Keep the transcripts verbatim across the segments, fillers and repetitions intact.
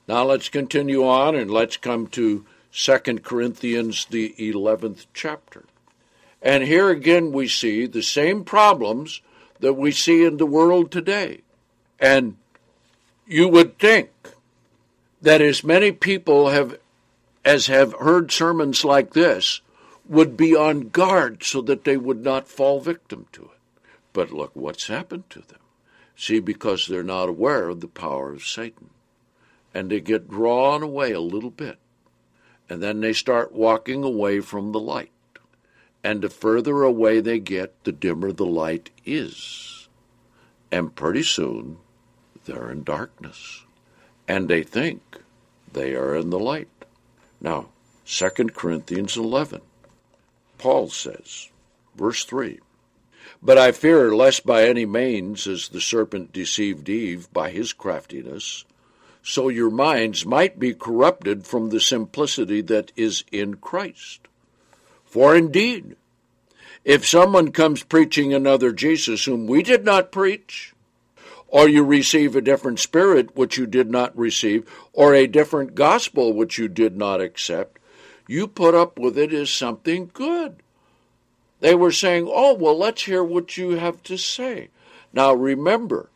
Now let's continue on and let's come to Second Corinthians, the eleventh chapter. And here again we see the same problems that we see in the world today. And you would think that as many people have as have heard sermons like this would be on guard so that they would not fall victim to it. But look what's happened to them. See, because they're not aware of the power of Satan. And they get drawn away a little bit. And then they start walking away from the light. And the further away they get, the dimmer the light is. And pretty soon, they're in darkness. And they think they are in the light. Now, Second Corinthians eleven, Paul says, verse three, "But I fear lest by any means, as the serpent deceived Eve by his craftiness, so your minds might be corrupted from the simplicity that is in Christ. For indeed, if someone comes preaching another Jesus whom we did not preach, or you receive a different spirit which you did not receive, or a different gospel which you did not accept, you put up with it as something good." They were saying, oh, well, let's hear what you have to say. Now remember,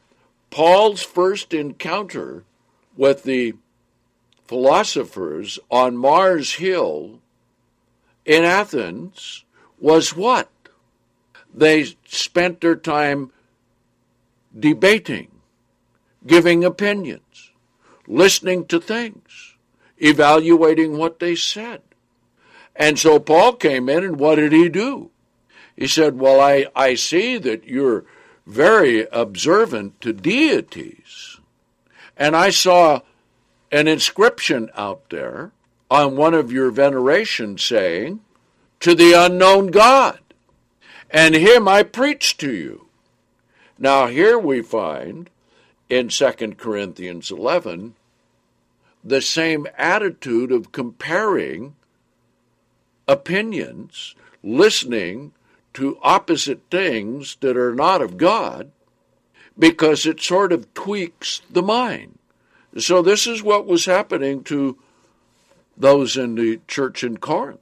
Paul's first encounter with the philosophers on Mars Hill in Athens was what? They spent their time debating, giving opinions, listening to things, evaluating what they said. And so Paul came in, and what did he do? He said, well, I, I see that you're very observant to deities. And I saw an inscription out there on one of your venerations saying, "To the unknown God, and him I preach to you." Now here we find in Second Corinthians eleven the same attitude of comparing opinions, listening to opposite things that are not of God, because it sort of tweaks the mind. So this is what was happening to those in the church in Corinth.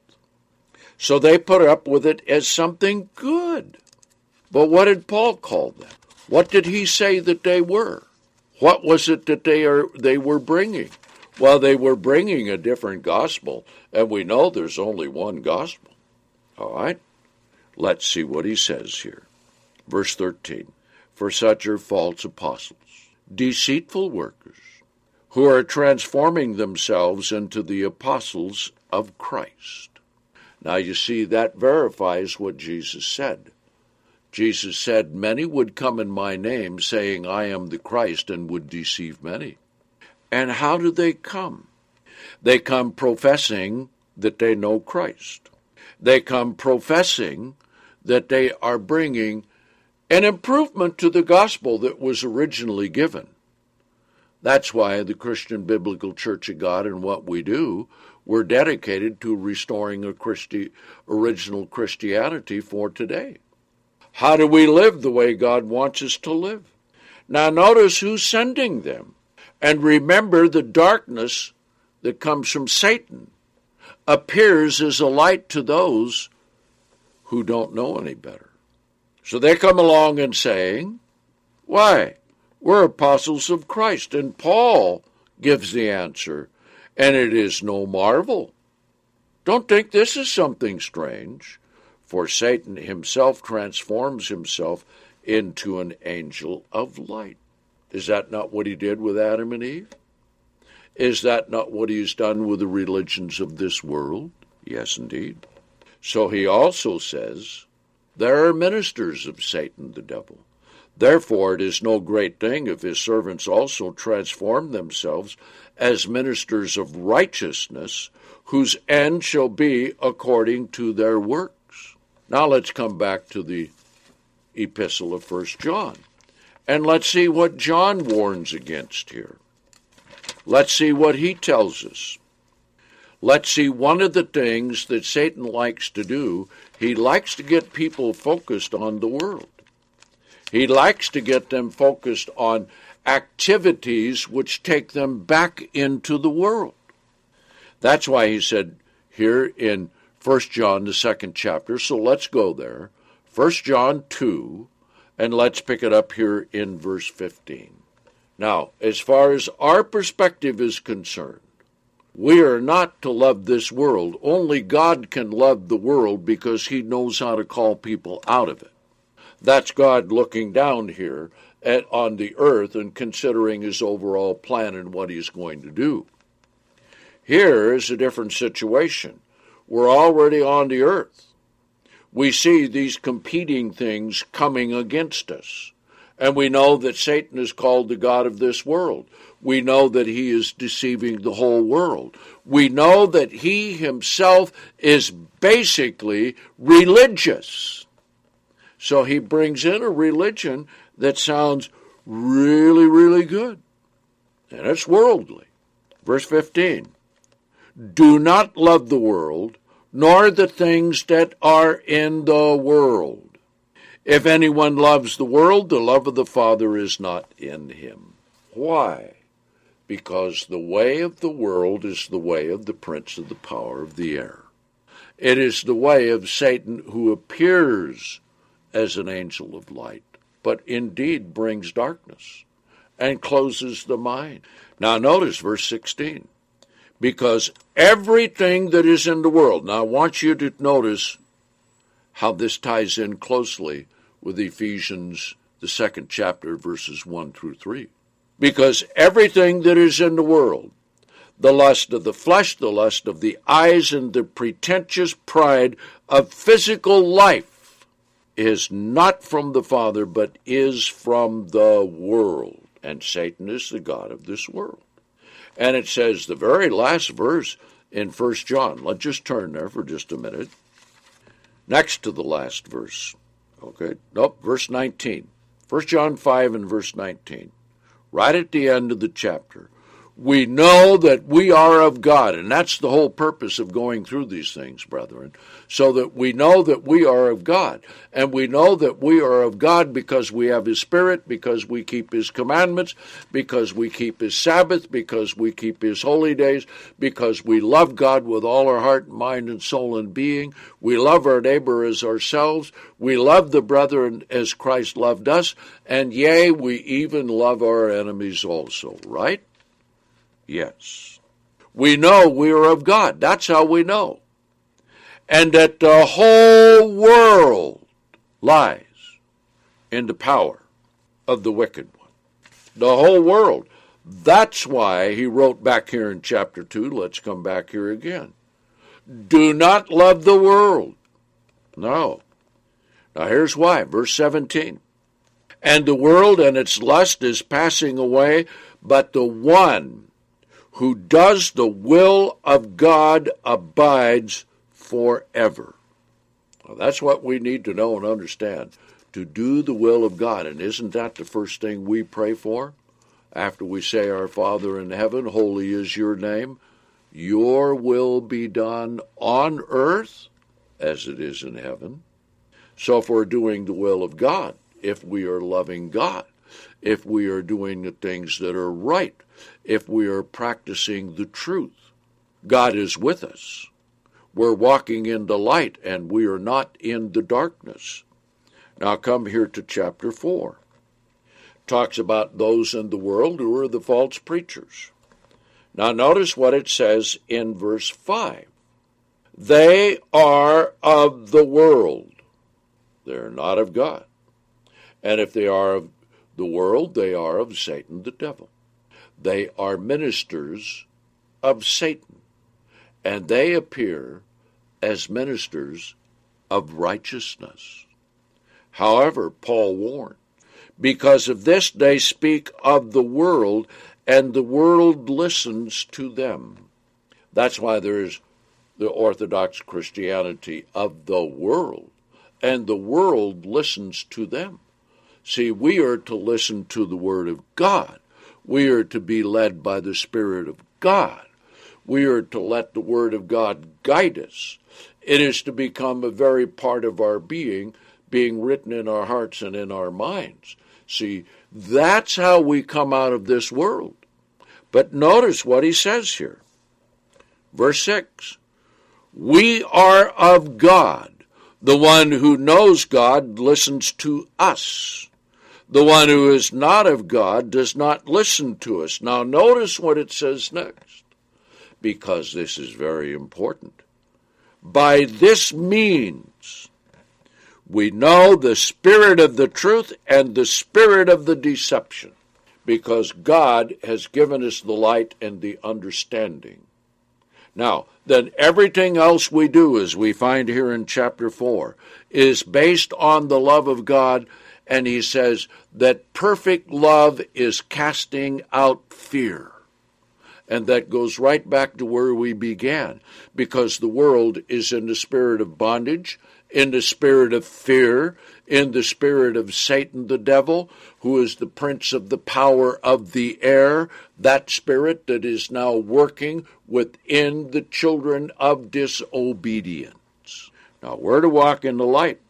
So they put up with it as something good. But what did Paul call them? What did he say that they were? What was it that they are they were bringing? Well, they were bringing a different gospel, and we know there's only one gospel. All right? Let's see what he says here. Verse thirteen, "For such are false apostles, deceitful workers, who are transforming themselves into the apostles of Christ." Now you see, that verifies what Jesus said. Jesus said, "Many would come in my name, saying, I am the Christ," and would deceive many. And how do they come? They come professing that they know Christ. They come professing that they are bringing an improvement to the gospel that was originally given. That's why the Christian Biblical Church of God and what we do, we're dedicated to restoring a Christi- original Christianity for today. How do we live the way God wants us to live? Now notice who's sending them. And remember, the darkness that comes from Satan appears as a light to those who don't know any better. So they come along and saying, why? We're apostles of Christ. And Paul gives the answer, and it is no marvel. Don't think this is something strange, for Satan himself transforms himself into an angel of light. Is that not what he did with Adam and Eve? Is that not what he's done with the religions of this world? Yes, indeed. So he also says, there are ministers of Satan, the devil. Therefore it is no great thing if his servants also transform themselves as ministers of righteousness, whose end shall be according to their works. Now let's come back to the epistle of First John, and let's see what John warns against here. Let's see what he tells us. Let's see one of the things that Satan likes to do. He likes to get people focused on the world. He likes to get them focused on activities which take them back into the world. That's why he said here in First John, the second chapter, so let's go there, First John two, and let's pick it up here in verse fifteen. Now, as far as our perspective is concerned, we are not to love this world. Only God can love the world because he knows how to call people out of it. That's God looking down here at, on the earth and considering his overall plan and what he's going to do. Here is a different situation. We're already on the earth. We see these competing things coming against us. And we know that Satan is called the god of this world. We know that he is deceiving the whole world. We know that he himself is basically religious. So he brings in a religion that sounds really, really good. And it's worldly. Verse fifteen. Do not love the world, nor the things that are in the world. If anyone loves the world, the love of the Father is not in him. Why? Because the way of the world is the way of the prince of the power of the air. It is the way of Satan, who appears as an angel of light, but indeed brings darkness and closes the mind. Now notice verse sixteen. Because everything that is in the world, now I want you to notice how this ties in closely with Ephesians, the second chapter, verses one through three. Because everything that is in the world, the lust of the flesh, the lust of the eyes, and the pretentious pride of physical life is not from the Father, but is from the world. And Satan is the god of this world. And it says, the very last verse in First John, let's just turn there for just a minute, next to the last verse, okay, nope, verse nineteen, First John five and verse nineteen, right at the end of the chapter. We know that we are of God, and that's the whole purpose of going through these things, brethren, so that we know that we are of God. And we know that we are of God because we have his Spirit, because we keep his commandments, because we keep his Sabbath, because we keep his holy days, because we love God with all our heart, mind, and soul and being. We love our neighbor as ourselves. We love the brethren as Christ loved us. And yea, we even love our enemies also, right? Yes. We know we are of God. That's how we know. And that the whole world lies in the power of the wicked one. The whole world. That's why he wrote back here in chapter two, let's come back here again. Do not love the world. No. Now here's why. Verse seventeen. And the world and its lust is passing away, but the one who does the will of God abides forever. Well, that's what we need to know and understand, to do the will of God. And isn't that the first thing we pray for? After we say, Our Father in heaven, holy is your name. Your will be done on earth as it is in heaven. So if we're doing the will of God, if we are loving God, if we are doing the things that are right, if we are practicing the truth, God is with us. We're walking in the light, and we are not in the darkness. Now come here to chapter four. Talks about those in the world who are the false preachers. Now notice what it says in verse five. They are of the world. They're not of God. And if they are of the world, they are of Satan the devil. They are ministers of Satan, and they appear as ministers of righteousness. However, Paul warned, because of this they speak of the world, and the world listens to them. That's why there's the Orthodox Christianity of the world, and the world listens to them. See, we are to listen to the Word of God. We are to be led by the Spirit of God. We are to let the Word of God guide us. It is to become a very part of our being, being written in our hearts and in our minds. See, that's how we come out of this world. But notice what he says here. Verse six, we are of God. The one who knows God listens to us. The one who is not of God does not listen to us. Now notice what it says next, because this is very important. By this means we know the spirit of the truth and the spirit of the deception, because God has given us the light and the understanding. Now, then everything else we do, as we find here in chapter four, is based on the love of God, and he says that perfect love is casting out fear. And that goes right back to where we began, because the world is in the spirit of bondage, in the spirit of fear, in the spirit of Satan the devil, who is the prince of the power of the air, that spirit that is now working within the children of disobedience. Now, we're to walk in the light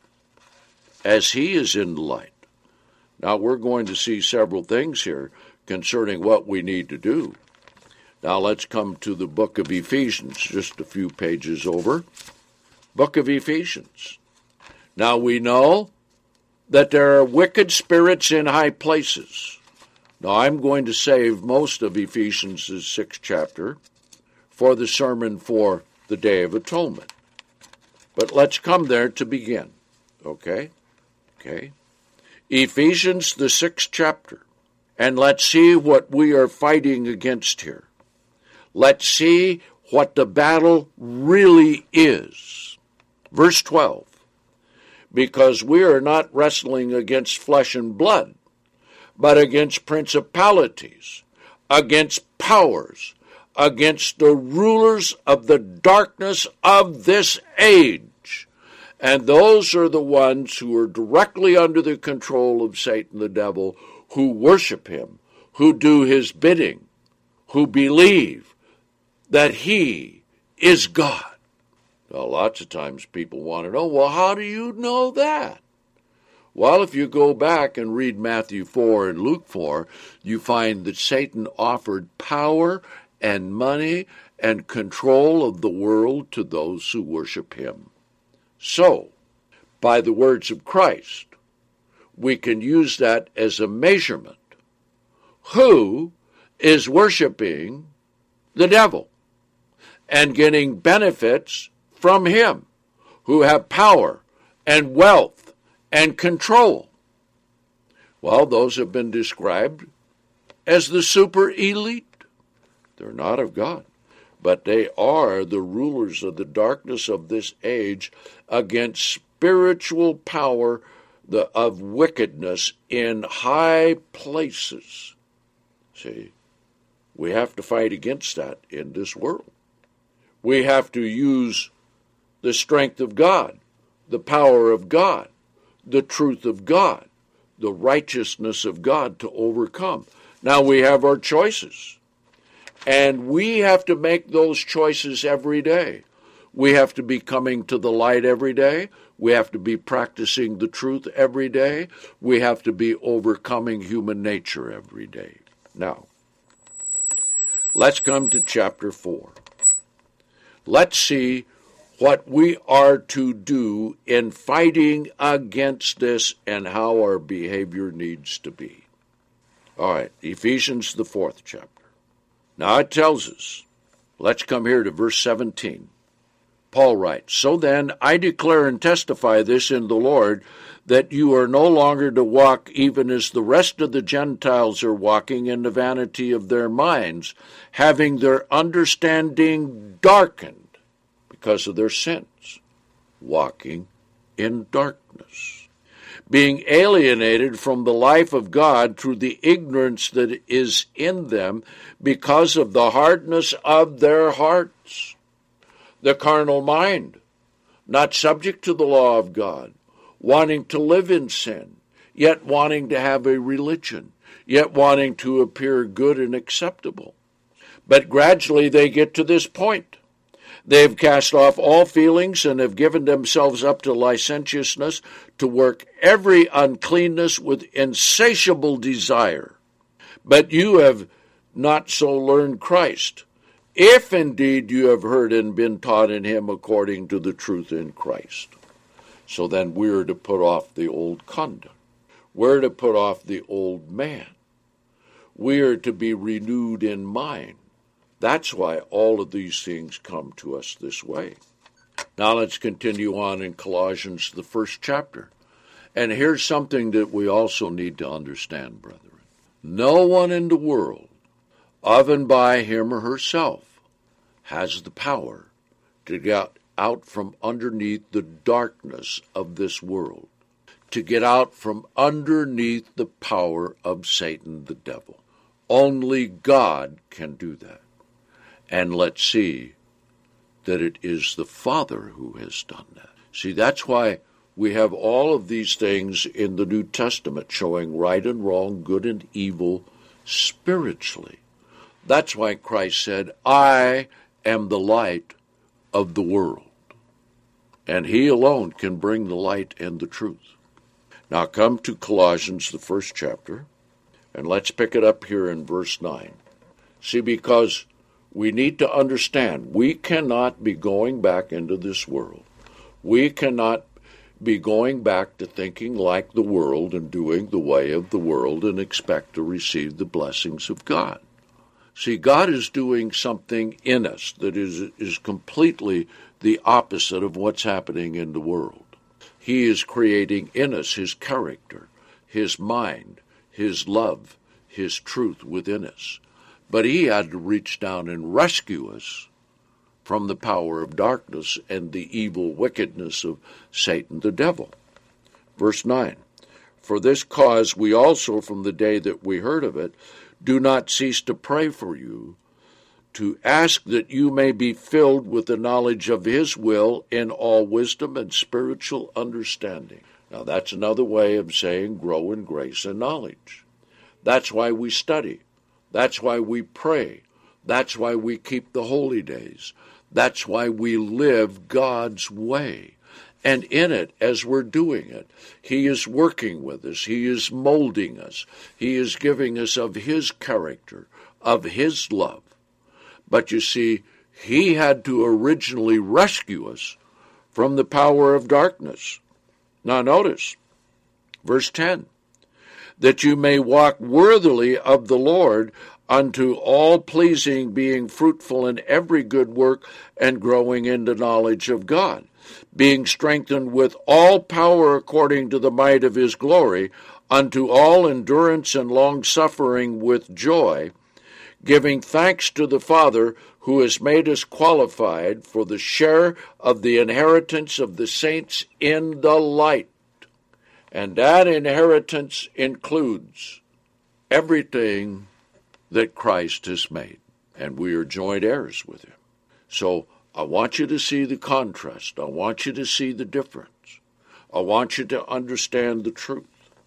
as he is in the light. Now, we're going to see several things here concerning what we need to do. Now, let's come to the book of Ephesians, just a few pages over. Book of Ephesians. Now, we know that there are wicked spirits in high places. Now, I'm going to save most of Ephesians' sixth chapter for the sermon for the Day of Atonement. But let's come there to begin, okay? Okay. Ephesians, the sixth chapter, and let's see what we are fighting against here. Let's see what the battle really is. Verse twelve, because we are not wrestling against flesh and blood, but against principalities, against powers, against the rulers of the darkness of this age. And those are the ones who are directly under the control of Satan the devil, who worship him, who do his bidding, who believe that he is God. Now, lots of times people want to know, well, how do you know that? Well, if you go back and read Matthew four and Luke four, you find that Satan offered power and money and control of the world to those who worship him. So, by the words of Christ, we can use that as a measurement. Who is worshiping the devil and getting benefits from him, who have power and wealth and control? Well, those have been described as the super elite. They're not of God, but they are the rulers of the darkness of this age against spiritual power the, of wickedness in high places. See, we have to fight against that in this world. We have to use the strength of God, the power of God, the truth of God, the righteousness of God to overcome. Now we have our choices, and we have to make those choices every day. We have to be coming to the light every day. We have to be practicing the truth every day. We have to be overcoming human nature every day. Now, let's come to chapter four. Let's see what we are to do in fighting against this and how our behavior needs to be. All right, Ephesians, the fourth chapter. Now it tells us, let's come here to verse seventeen. Paul writes, so then I declare and testify this in the Lord, that you are no longer to walk even as the rest of the Gentiles are walking in the vanity of their minds, having their understanding darkened because of their sins, walking in darkness, being alienated from the life of God through the ignorance that is in them because of the hardness of their hearts. The carnal mind, not subject to the law of God, wanting to live in sin, yet wanting to have a religion, yet wanting to appear good and acceptable. But gradually they get to this point. They have cast off all feelings and have given themselves up to licentiousness, to work every uncleanness with insatiable desire. But you have not so learned Christ, if indeed you have heard and been taught in him according to the truth in Christ. So then we're to put off the old conduct. We're to put off the old man. We are to be renewed in mind. That's why all of these things come to us this way. Now let's continue on in Colossians, the first chapter. And here's something that we also need to understand, brethren. No one in the world, of and by him or herself, has the power to get out from underneath the darkness of this world, to get out from underneath the power of Satan the devil. Only God can do that. And let's see that it is the Father who has done that. See, that's why we have all of these things in the New Testament showing right and wrong, good and evil spiritually. That's why Christ said, I am the light of the world. And he alone can bring the light and the truth. Now come to Colossians, the first chapter, and let's pick it up here in verse nine. See, because we need to understand, we cannot be going back into this world. We cannot be going back to thinking like the world and doing the way of the world and expect to receive the blessings of God. See, God is doing something in us that is, is completely the opposite of what's happening in the world. He is creating in us his character, his mind, his love, his truth within us. But he had to reach down and rescue us from the power of darkness and the evil wickedness of Satan the devil. Verse nine, for this cause we also, from the day that we heard of it, do not cease to pray for you, to ask that you may be filled with the knowledge of his will in all wisdom and spiritual understanding. Now that's another way of saying grow in grace and knowledge. That's why we study. That's why we pray. That's why we keep the holy days. That's why we live God's way. And in it, as we're doing it, he is working with us. He is molding us. He is giving us of his character, of his love. But you see, he had to originally rescue us from the power of darkness. Now notice, verse ten, that you may walk worthily of the Lord, unto all pleasing, being fruitful in every good work, and growing in the knowledge of God, being strengthened with all power according to the might of his glory, unto all endurance and long-suffering with joy, giving thanks to the Father, who has made us qualified for the share of the inheritance of the saints in the light. And that inheritance includes everything that Christ has made, and we are joint heirs with him. So I want you to see the contrast. I want you to see the difference. I want you to understand the truth.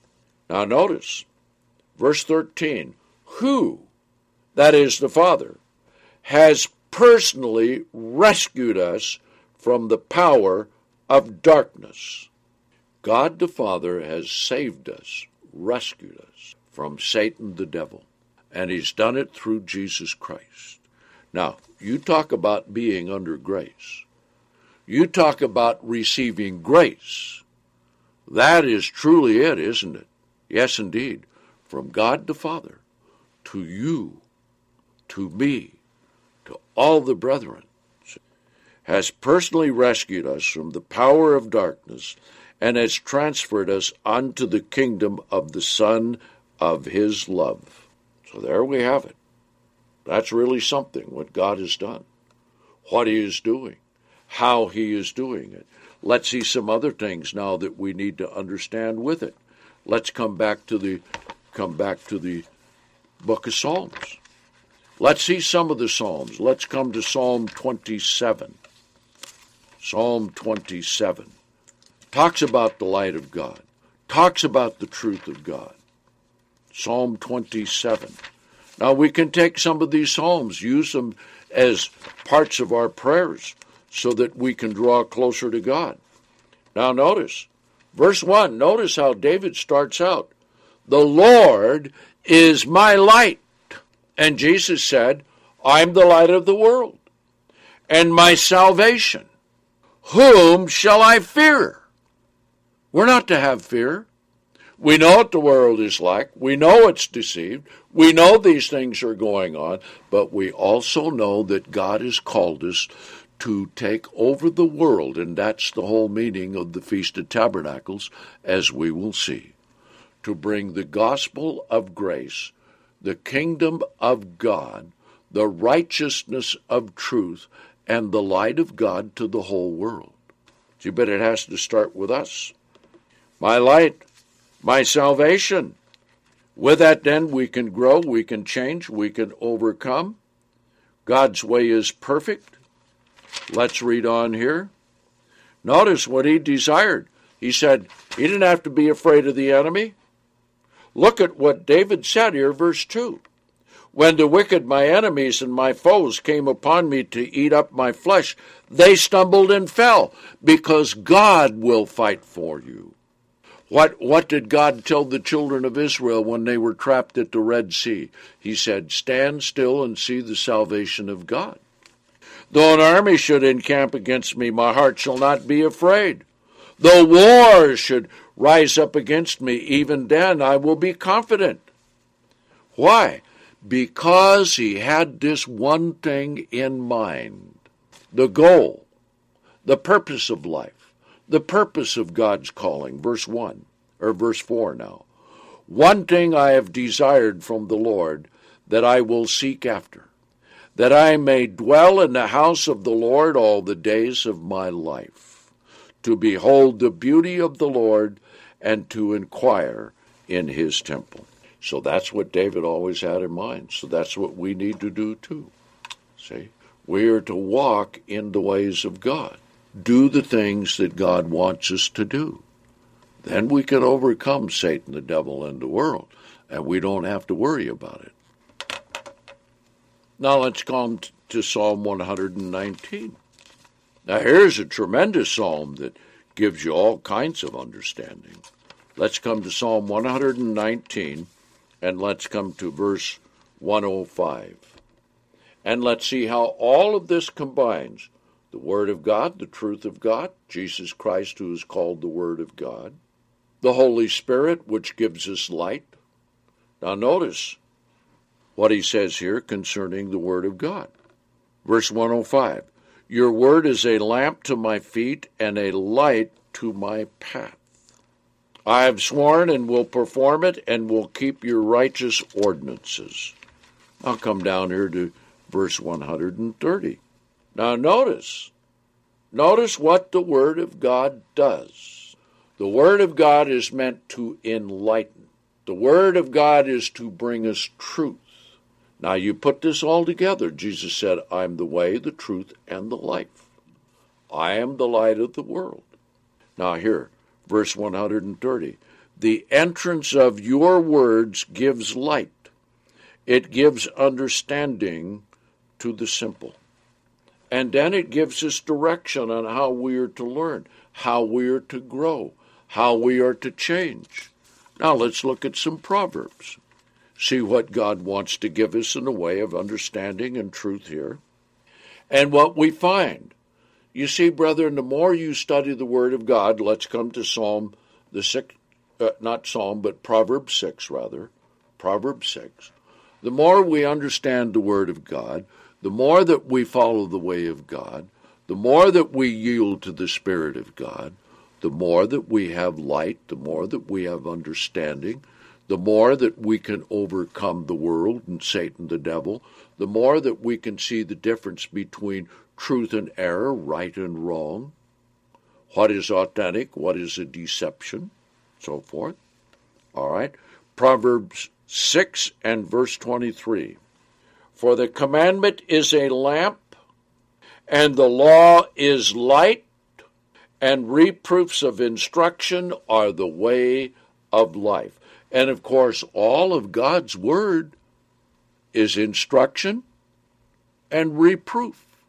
Now notice, verse thirteen, who, that is the Father, has personally rescued us from the power of darkness. God the Father has saved us, rescued us from Satan the devil, and he's done it through Jesus Christ. Now, you talk about being under grace. You talk about receiving grace. That is truly it, isn't it? Yes, indeed. From God the Father to you, to me, to all the brethren, has personally rescued us from the power of darkness and has transferred us unto the kingdom of the Son of his love. So there we have it. That's really something, what God has done, what he is doing, how he is doing it. Let's see some other things now that we need to understand with it. Let's come back to the come back to the book of Psalms. Let's see some of the Psalms. Let's come to Psalm twenty-seven. Psalm twenty-seven talks about the light of God, talks about the truth of God. Psalm twenty-seven. Now we can take some of these psalms, use them as parts of our prayers, so that we can draw closer to God. Now notice, verse one, notice how David starts out. The Lord is my light. And Jesus said, I'm the light of the world, and my salvation. Whom shall I fear? We're not to have fear. We know what the world is like. We know it's deceived. We know these things are going on, but we also know that God has called us to take over the world, and that's the whole meaning of the Feast of Tabernacles, as we will see, to bring the gospel of grace, the kingdom of God, the righteousness of truth, and the light of God to the whole world. But it has to start with us. My light, my salvation. With that, then, we can grow, we can change, we can overcome. God's way is perfect. Let's read on here. Notice what he desired. He said he didn't have to be afraid of the enemy. Look at what David said here, verse two. When the wicked, my enemies and my foes, came upon me to eat up my flesh, they stumbled and fell, because God will fight for you. What, what did God tell the children of Israel when they were trapped at the Red Sea? He said, stand still and see the salvation of God. Though an army should encamp against me, my heart shall not be afraid. Though war should rise up against me, even then I will be confident. Why? Because he had this one thing in mind, the goal, the purpose of life. The purpose of God's calling, verse one, or verse four now. One thing I have desired from the Lord, that I will seek after, that I may dwell in the house of the Lord all the days of my life, to behold the beauty of the Lord and to inquire in his temple. So that's what David always had in mind. So that's what we need to do too. See, we are to walk in the ways of God. Do the things that God wants us to do. Then we can overcome Satan, the devil, and the world, and we don't have to worry about it. Now let's come to Psalm one hundred nineteen. Now here's a tremendous psalm that gives you all kinds of understanding. Let's come to Psalm one hundred nineteen, and let's come to verse one oh five. And let's see how all of this combines. The Word of God, the truth of God, Jesus Christ, who is called the Word of God, the Holy Spirit, which gives us light. Now notice what he says here concerning the Word of God. Verse one oh five, your word is a lamp to my feet and a light to my path. I have sworn and will perform it and will keep your righteous ordinances. I'll come down here to verse one hundred thirty. Now notice, notice what the Word of God does. The Word of God is meant to enlighten. The Word of God is to bring us truth. Now you put this all together. Jesus said, I'm the way, the truth, and the life. I am the light of the world. Now here, verse one hundred thirty. The entrance of your words gives light. It gives understanding to the simple. And then it gives us direction on how we are to learn, how we are to grow, how we are to change. Now let's look at some Proverbs. See what God wants to give us in the way of understanding and truth here. And what we find. You see, brethren, the more you study the Word of God, let's come to Psalm, the sixth, uh, not Psalm, but Proverbs six, rather. Proverbs six. The more we understand the Word of God, the more that we follow the way of God, the more that we yield to the Spirit of God, the more that we have light, the more that we have understanding, the more that we can overcome the world and Satan the devil, the more that we can see the difference between truth and error, right and wrong, what is authentic, what is a deception, so forth. All right. Proverbs six and verse twenty-three. For the commandment is a lamp, and the law is light, and reproofs of instruction are the way of life. And of course, all of God's word is instruction and reproof.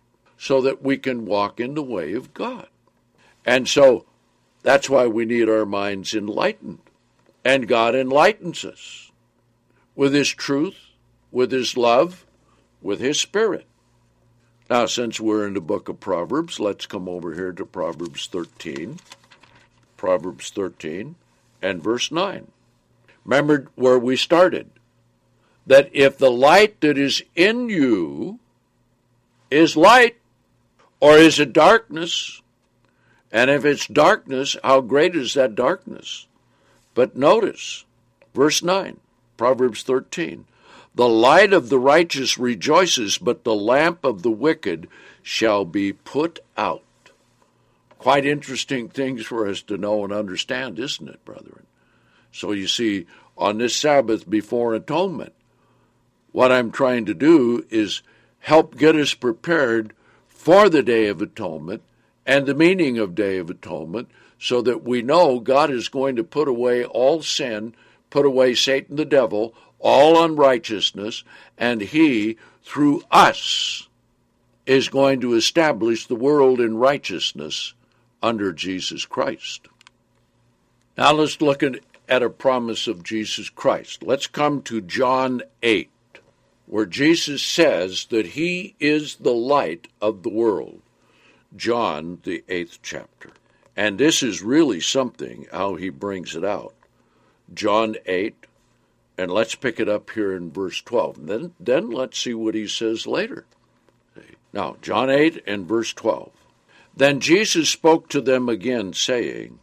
so that we can walk in the way of God. And so that's why we need our minds enlightened. And God enlightens us with his truth, with his love, with his Spirit. Now, since we're in the book of Proverbs, let's come over here to Proverbs thirteen. Proverbs thirteen and verse nine. Remember where we started. That if the light that is in you is light, or is it darkness? And if it's darkness, how great is that darkness? But notice, verse nine, Proverbs thirteen. The light of the righteous rejoices, but the lamp of the wicked shall be put out. Quite interesting things for us to know and understand, isn't it, brethren? So you see, on this Sabbath before atonement, what I'm trying to do is help get us prepared for the Day of Atonement and the meaning of Day of Atonement, so that we know God is going to put away all sin, put away Satan the devil, all unrighteousness, and he, through us, is going to establish the world in righteousness under Jesus Christ. Now let's look at, at a promise of Jesus Christ. Let's come to John eight, where Jesus says that he is the light of the world. John, the eighth chapter. And this is really something, how he brings it out. John eight, and let's pick it up here in verse twelve. And then, then let's see what he says later. Now, John eight and verse twelve. Then Jesus spoke to them again, saying,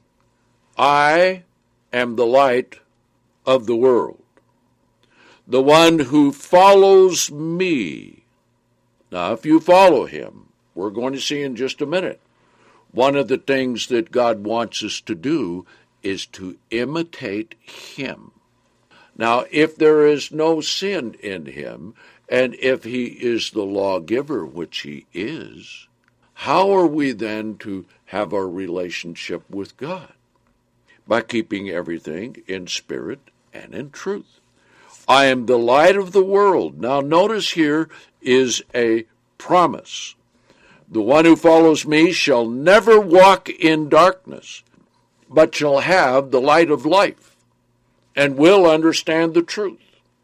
I am the light of the world. The one who follows me. Now, if you follow him, we're going to see in just a minute, one of the things that God wants us to do is to imitate him. Now, if there is no sin in him, and if he is the lawgiver, which he is, how are we then to have our relationship with God? By keeping everything in spirit and in truth. I am the light of the world. Now, notice here is a promise. The one who follows me shall never walk in darkness, but shall have the light of life, and will understand the truth.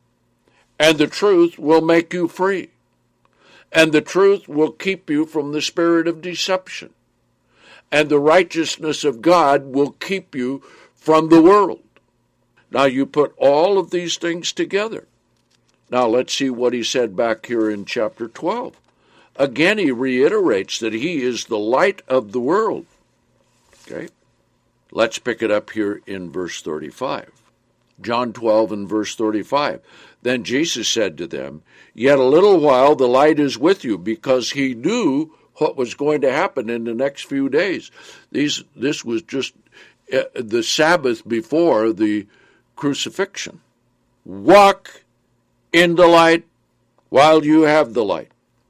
And the truth will make you free. And the truth will keep you from the spirit of deception. And the righteousness of God will keep you from the world. Now you put all of these things together. Now let's see what he said back here in chapter twelve. Again, he reiterates that he is the light of the world. Okay? Let's pick it up here in verse thirty-five. John twelve and verse thirty-five. Then Jesus said to them, Yet a little while the light is with you, because he knew what was going to happen in the next few days. These, this was just uh, the Sabbath before the crucifixion. Walk in the light while you have the light.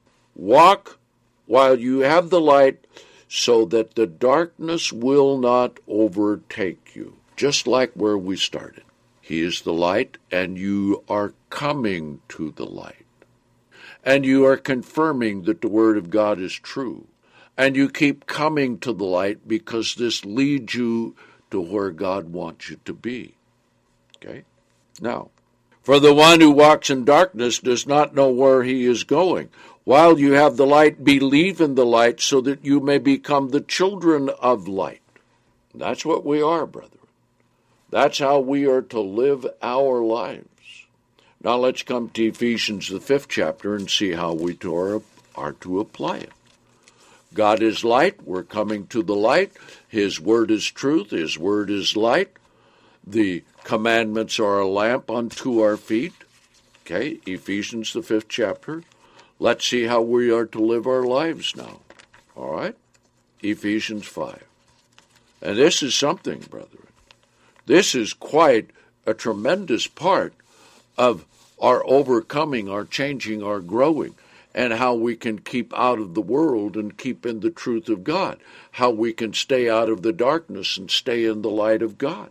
Walk while you have the light, so that the darkness will not overtake you. Just like where we started. He is the light, and you are coming to the light. And you are confirming that the Word of God is true. And you keep coming to the light because this leads you to where God wants you to be. Okay? Now, for the one who walks in darkness does not know where he is going. While you have the light, believe in the light, so that you may become the children of light. That's what we are, brethren. That's how we are to live our lives. Now let's come to Ephesians, the fifth chapter, and see how we are, are to apply it. God is light. We're coming to the light. His word is truth. His word is light. The commandments are a lamp unto our feet. Okay, Ephesians, the fifth chapter. Let's see how we are to live our lives now. All right? Ephesians five. And this is something, brethren. This is quite a tremendous part of our overcoming, our changing, our growing, and how we can keep out of the world and keep in the truth of God, how we can stay out of the darkness and stay in the light of God.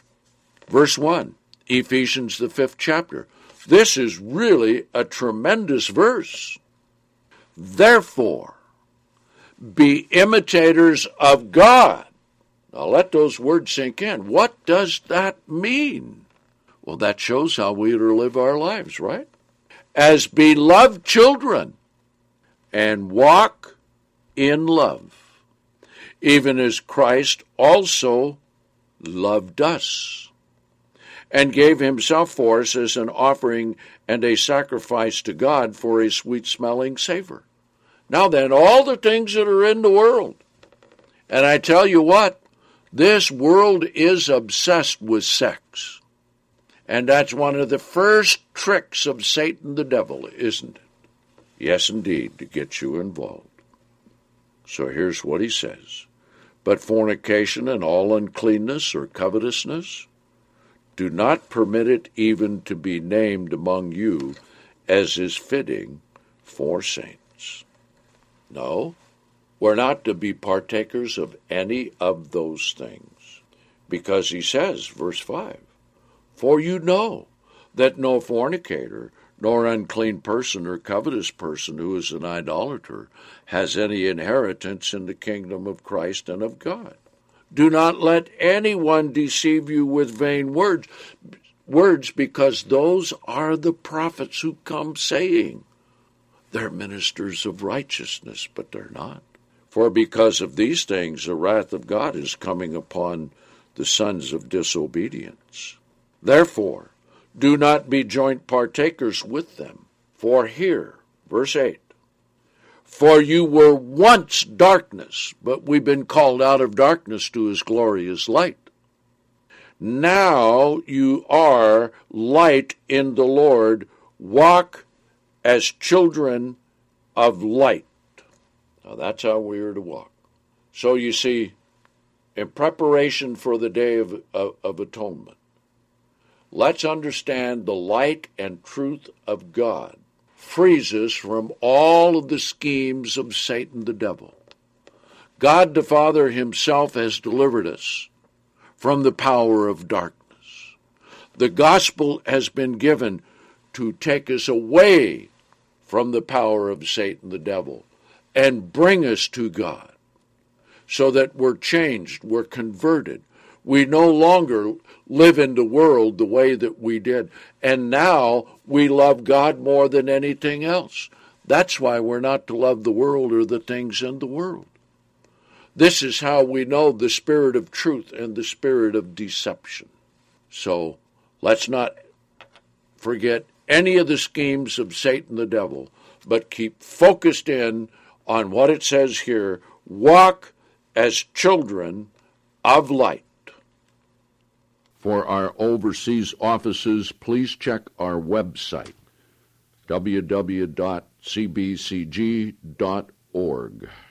Verse one, Ephesians, the fifth chapter. This is really a tremendous verse. Therefore, be imitators of God. Now let those words sink in. What does that mean? Well, that shows how we are to live our lives, right? As beloved children, and walk in love, even as Christ also loved us, and gave himself for us as an offering and a sacrifice to God for a sweet-smelling savor. Now then, all the things that are in the world, and I tell you what, this world is obsessed with sex. And that's one of the first tricks of Satan the devil, isn't it? Yes, indeed, to get you involved. So here's what he says. But fornication and all uncleanness or covetousness, do not permit it even to be named among you as is fitting for saints. No, we're not to be partakers of any of those things. Because he says, verse five, for you know that no fornicator, nor unclean person or covetous person who is an idolater has any inheritance in the kingdom of Christ and of God. Do not let anyone deceive you with vain words, words because those are the prophets who come saying they're ministers of righteousness, but they're not. For because of these things the wrath of God is coming upon the sons of disobedience. Therefore, do not be joint partakers with them. For here, verse eight, for you were once darkness, but we've been called out of darkness to his glorious light. Now you are light in the Lord. Walk as children of light. Now that's how we are to walk. So you see, in preparation for the day of, of, of atonement, let's understand the light and truth of God frees us from all of the schemes of Satan the devil. God the Father himself has delivered us from the power of darkness. The gospel has been given to take us away from the power of Satan the devil and bring us to God so that we're changed, we're converted. We no longer live in the world the way that we did. And now we love God more than anything else. That's why we're not to love the world or the things in the world. This is how we know the spirit of truth and the spirit of deception. So let's not forget any of the schemes of Satan the devil, but keep focused in on what it says here. Walk as children of light. For our overseas offices, please check our website, w w w dot c b c g dot org.